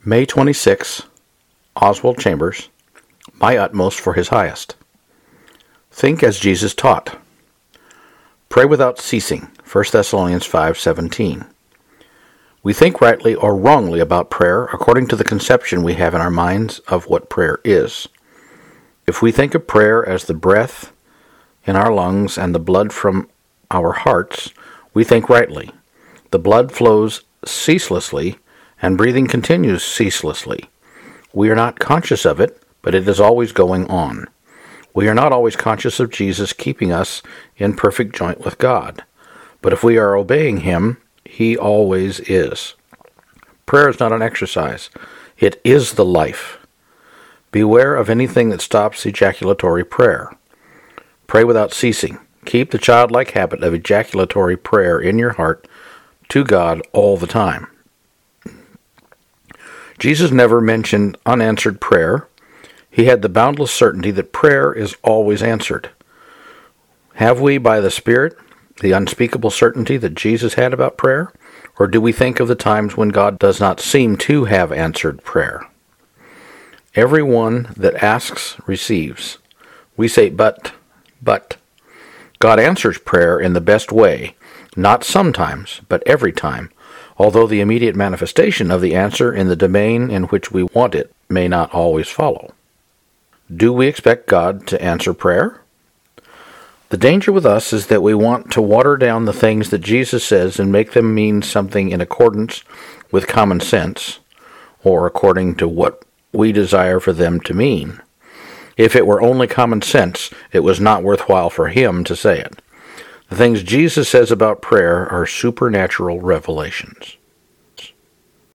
May 26, Oswald Chambers, My Utmost for His Highest. Think as Jesus taught. Pray without ceasing, 1 Thessalonians 5:17. We think rightly or wrongly about prayer according to the conception we have in our minds of what prayer is. If we think of prayer as the breath in our lungs and the blood from our hearts, we think rightly. The blood flows ceaselessly, and breathing continues ceaselessly. We are not conscious of it, but it is always going on. We are not always conscious of Jesus keeping us in perfect joint with God, but if we are obeying Him, He always is. Prayer is not an exercise. It is the life. Beware of anything that stops ejaculatory prayer. Pray without ceasing. Keep the childlike habit of ejaculatory prayer in your heart to God all the time. Jesus never mentioned unanswered prayer. He had the boundless certainty that prayer is always answered. Have we, by the Spirit, the unspeakable certainty that Jesus had about prayer? Or do we think of the times when God does not seem to have answered prayer? Everyone that asks receives. We say, but. God answers prayer in the best way, not sometimes, but every time, although the immediate manifestation of the answer in the domain in which we want it may not always follow. Do we expect God to answer prayer? The danger with us is that we want to water down the things that Jesus says and make them mean something in accordance with common sense, or according to what we desire for them to mean. If it were only common sense, it was not worthwhile for Him to say it. The things Jesus says about prayer are supernatural revelations.